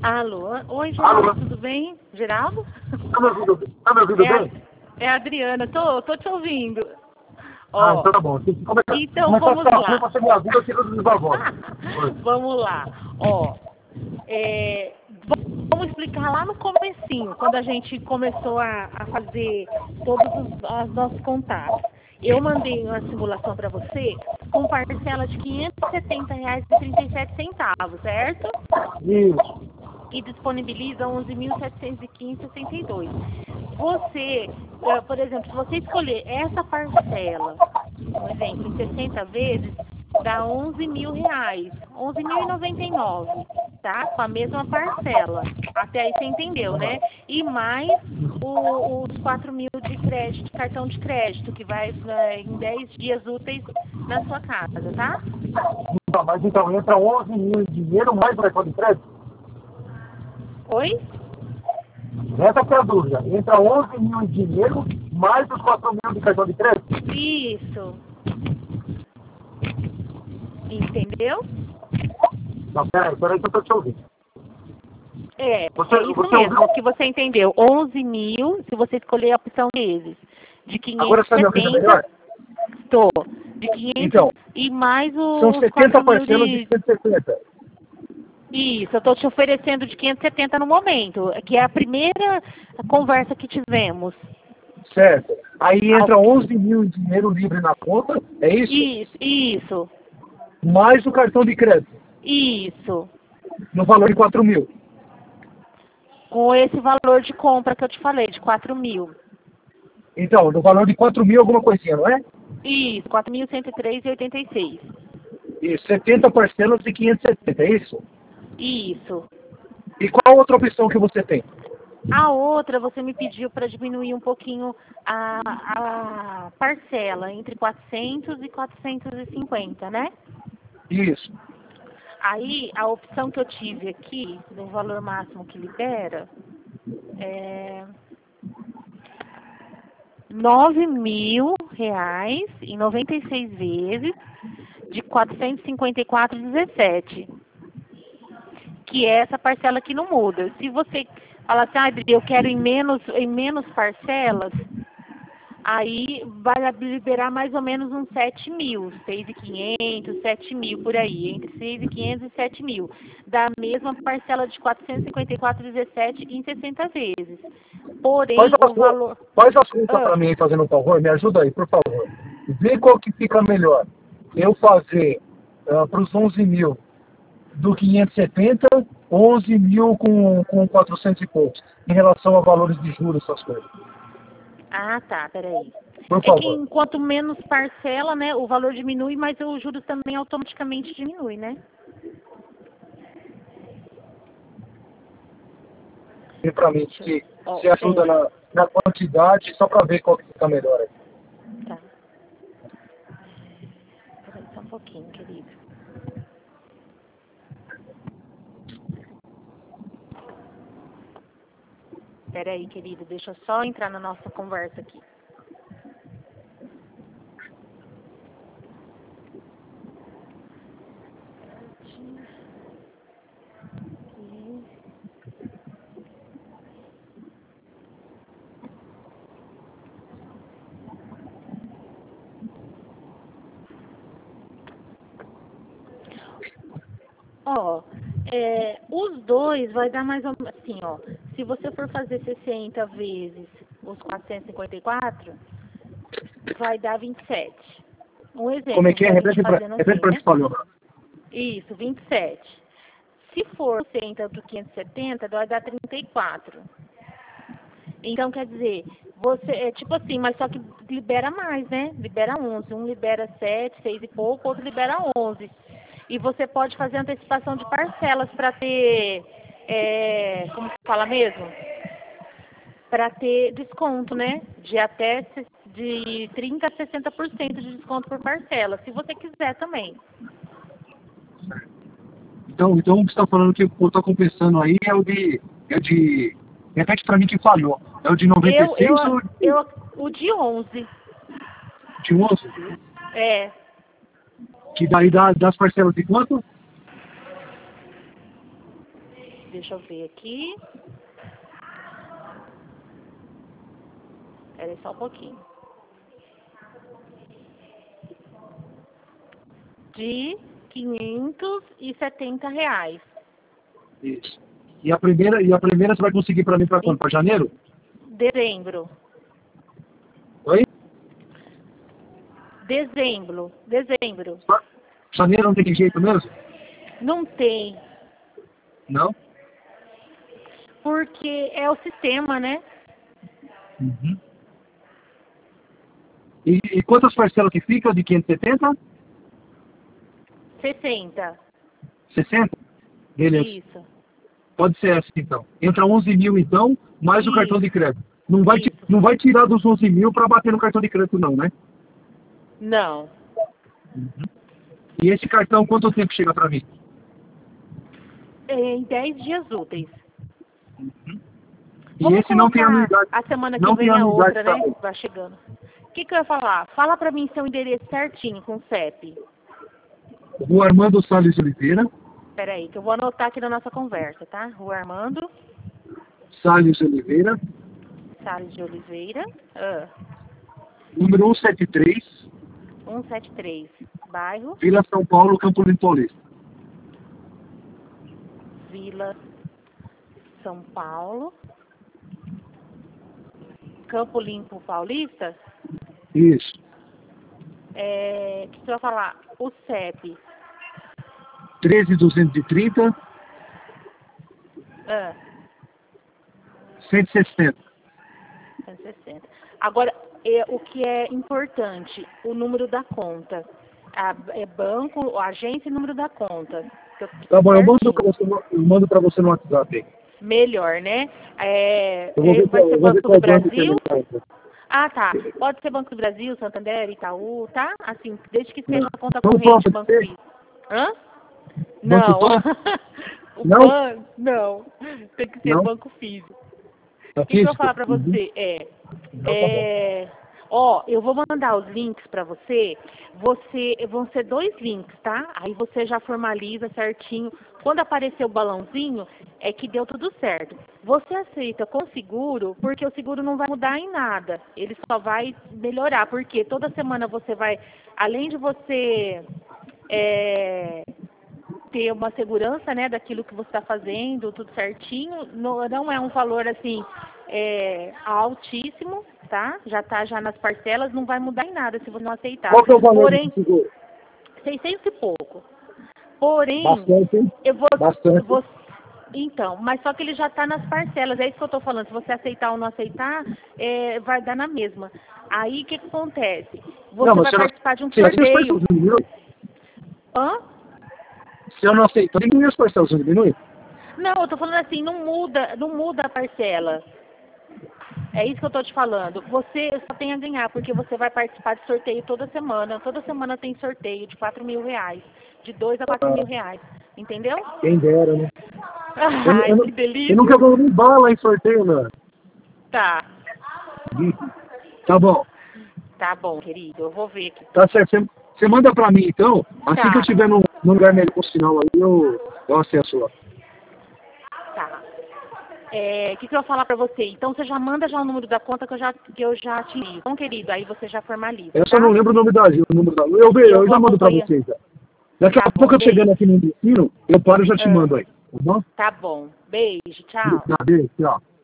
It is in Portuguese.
Alô? Oi, Alô? Geraldo, tudo bem? Geraldo? Tá me ouvindo bem? É a Adriana, tô te ouvindo. Ah, Ó, então tá bom. então Começar a vamos ficar ruim, lá. você me ajuda, eu tiro dos voz. Vamos lá. Ó, é, vamos explicar lá no comecinho, quando a gente começou a fazer todos os nossos contatos. Eu mandei uma simulação para você com parcela de R$ 570,37, certo? Isso. E disponibiliza 11.715,62. Você, por exemplo, se você escolher essa parcela, um exemplo, em 60 vezes, dá R$ 11.000, 11.099, tá? Com a mesma parcela. Até aí você entendeu, né? E mais os 4.000 de crédito, de cartão de crédito, que vai em 10 dias úteis na sua casa, tá? Não, mas então entra 11 mil em dinheiro mais o cartão de crédito? Oi? Essa que é a dúvida. Entra 11 mil em dinheiro mais os 4 mil de cartão de crédito? Isso. Entendeu? Não, peraí que eu tô te ouvindo. É Você isso ouviu? mesmo que você entendeu. 11.000, se você escolher a opção deles. De Agora você está me ouvindo 570, melhor? tô. De 500 Então, e mais são os 70 4.000 parcelas de de... 170. Isso, eu estou te oferecendo de 570 no momento, que é a primeira conversa que tivemos. Certo. Aí Ah, entra 11 mil em dinheiro livre na conta, é isso? Isso, Mais o cartão de crédito, isso. no valor de 4 mil. Com esse valor de compra que eu te falei, de 4.000. Então, no valor de 4 mil alguma coisinha, não é? Isso, 4.103,86. E 70 parcelas de 570, é isso? Isso. E qual outra opção que você tem? A outra, você me pediu para diminuir um pouquinho a parcela, entre 400 e 450, né? Isso. Aí, a opção que eu tive aqui, no valor máximo que libera, é R$ 9.000 em 96 vezes, de 454,17. Que é essa parcela que não muda. Se você falar assim, ah, Adri, eu quero em menos parcelas, aí vai liberar mais ou menos uns 7.000, 6.500, 7.000 por aí, entre 6.500 e 7.000, da mesma parcela de 454,17 em 60 vezes. Porém, o valor... Faz as contas Ah, para mim aí, fazendo um favor, me ajuda aí, por favor. Vê qual que fica melhor. Eu fazer para os 11 mil do 570, 11 mil com 400 e poucos, em relação a valores de juros, essas coisas. tá, peraí. Por É que favor. enquanto menos parcela, né, o valor diminui, mas os juros também automaticamente diminui, né? Vê para mim Deixa eu... que Ó, você ajuda na quantidade, só para ver qual que fica melhor aí. tá. Peraí só um pouquinho, querido. Peraí, querido, deixa eu só entrar na nossa conversa aqui. Ó, os dois vai dar mais ou menos assim, ó. Se você for fazer 60 vezes os 454, vai dar 27. Um Como é exemplo, que é? pra gente fazendo Repete assim, para né? mim, falou. Isso, 27. Se for 60 do 570, vai dar 34. Então, quer dizer, você, é tipo assim, mas só que libera mais, né? Libera 11. Um libera 7, 6 e pouco, outro libera 11. E você pode fazer antecipação de parcelas para ter, como que fala mesmo? Para ter desconto, né? De até de 30% a 60% de desconto por parcela, se você quiser também. Então o que você está falando que eu estou compensando aí é o de. Repete para mim que falhou. É o de 96 ou O de 11. de 11? É, Que daí das parcelas de quanto? Deixa eu ver aqui. Espera aí só um pouquinho. De R$ 570. Isso. E a primeira você vai conseguir para mim para quando? Para janeiro? Dezembro. Oi? Dezembro. Janeiro não tem jeito mesmo? Não tem. Não? Porque é o sistema, né? Uhum. E quantas parcelas que fica de 570? 60. 60? Beleza. Isso. Pode ser essa então. Entra 11 mil então, mais o Isso. cartão de crédito. Não vai, Isso. não vai tirar dos 11 mil para bater no cartão de crédito não, né? Não. E esse cartão, quanto tempo chega para mim? Em 10 dias úteis. E Vamos esse não tem colocar anuidade. a semana que Não vem tem a anuidade, outra, tá né? bom. Vai chegando. O que eu ia falar? Fala pra mim seu endereço certinho com o CEP. Rua Armando Salles de Oliveira. Espera aí, que eu vou anotar aqui na nossa conversa, tá? Rua Armando Salles de Oliveira. Salles de Oliveira. Número 173. 173. Bairro Vila São Paulo, Campo Limpo Paulista. Vila São Paulo. Campo Limpo Paulista. Isso. O que você vai falar? O CEP. 13230. 160. 160. Agora, o que é importante, o número da conta. Banco, agência e número da conta. Tá bom, eu mando pra você no WhatsApp aí. Melhor, né? Eu vou ver Vai ser qual Banco do banco que Brasil? ele tá. Ah, tá. Pode ser Banco do Brasil, Santander, Itaú, tá? Assim, desde que seja a conta Não corrente, pode Banco ser? Físico. Hã? Banco Não. Pan? O Não? Pan, não. Tem que ser Não? banco físico. Tá O que eu vou físico? falar pra você? Eu vou mandar os links pra você. Vão ser 2 links, tá? Aí você já formaliza certinho. Quando aparecer o balãozinho, é que deu tudo certo. Você aceita com seguro, porque o seguro não vai mudar em nada. Ele só vai melhorar, porque toda semana você vai, além de você ter uma segurança, né, daquilo que você está fazendo, tudo certinho, não é um valor assim altíssimo, tá? Já está já nas parcelas, não vai mudar em nada se você não aceitar. Qual que é o valor Porém, do seguro? 600 e pouco. Porém, Bastante, hein? eu vou, Bastante. então, mas só que ele já está nas parcelas, é isso que eu estou falando. Se você aceitar ou não aceitar, vai dar na mesma. Aí o que acontece? Você vai participar de um sorteio. Hã? Se eu não aceitar, diminui as parcelas, não diminui? Não, eu tô falando assim, não muda a parcela. É isso que eu tô te falando. Você só tem a ganhar, porque você vai participar de sorteio toda semana. Toda semana tem sorteio de R$ 4.000. De 2 a 4.000 reais. Entendeu? Quem dera, né? Ai, que delícia. Eu nunca vou nem bala em sorteio, mano. Tá. Tá bom. Tá bom, querido. Eu vou ver aqui. Tá certo. Você manda pra mim, então. Assim Tá. que eu estiver num lugar melhor com o sinal aí, eu acesso lá. Tá. O que eu vou falar pra você? Então você já manda já o número da conta que eu já te ligo. Então, querido, aí você já formaliza. Eu só tá? não lembro o nome da o número da. Eu já mando pra vocês. Daqui a pouco eu chegando aqui no destino, eu paro e já te mando aí. Tá bom? Tá bom. Beijo, tchau. Beijo, tchau.